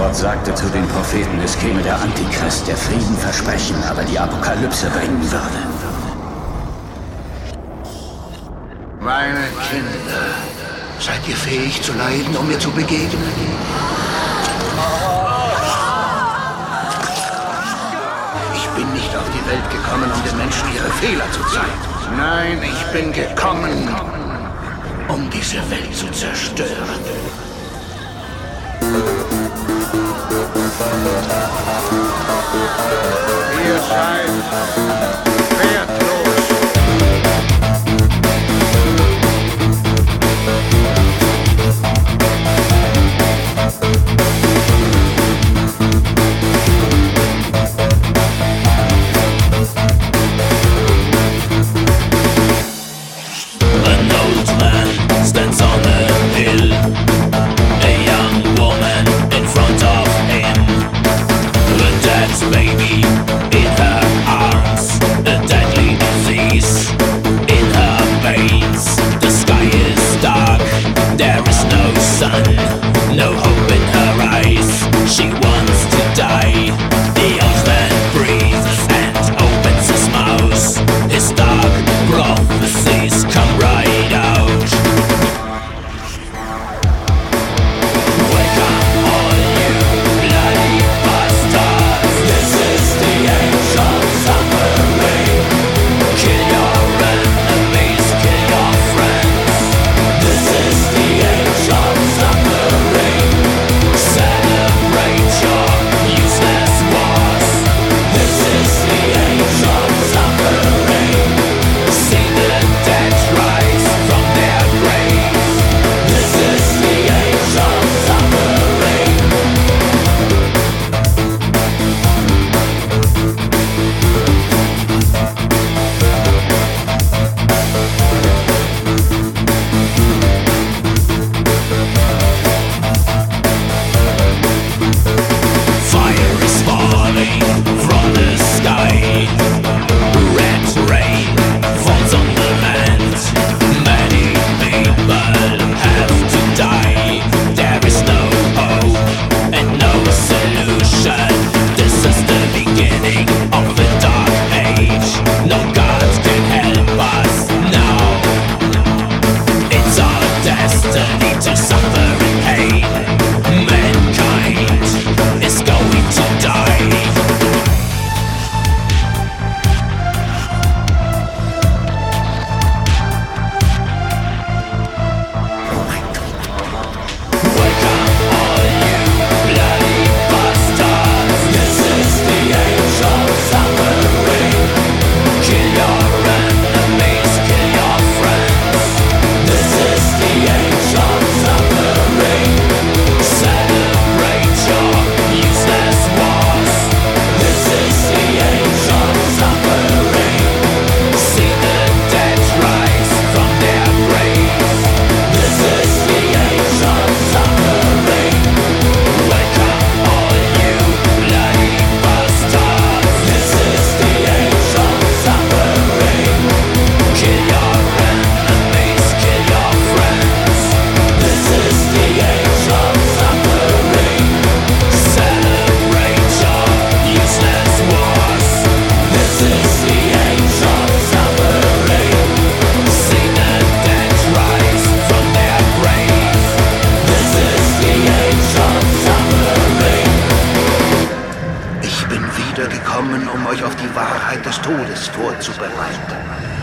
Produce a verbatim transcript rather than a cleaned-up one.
Gott sagte zu den Propheten, es käme der Antichrist, der Frieden versprechen, aber die Apokalypse bringen würde. Meine Kinder, seid ihr fähig zu leiden, um mir zu begegnen? Ich bin nicht auf die Welt gekommen, um den Menschen ihre Fehler zu zeigen. Nein, ich bin gekommen, um diese Welt zu zerstören. Ihr seid wertlos. An old man stands on a hill, a young woman in front of him, a dead baby in her arms, a deadly disease in her veins. The sky is dark, there is no sun, no hope in her eyes, she wants to die. The old man breathes and opens his mouth, his dark prophecies come right out. Wake up all you bloody bastards, this is the age of suffering. Kill your enemies, kill your friends, this is the age of suffering. Celebrate your useless wars, this is the age of suffering. See the dead rise from their graves, this is the age of suffering. Fire is falling from the sky, red rain falls on the land. Many people have to die, there is no hope and no solution. This is the beginning of a dark age, no God can help us now. It's our destiny to suffer in pain. Mankind is going to die. Wake up all you bloody bastards, this is the age of suffering. Kill your enemies, kill your friends, this is the age of suffering. Celebrate your useless wars, this is the age of suffering. See the dead rise from their graves, this is the age of suffering. Wake up all you bloody bastards, this is the age of suffering. Kill your enemies, kill your friends, this is the age of suffering. Celebrate your useless wars, this is the age of suffering. See the dead rise from their graves, this is the age of suffering. Ich bin wiedergekommen, um euch auf die Wahrheit des Todes vorzubereiten.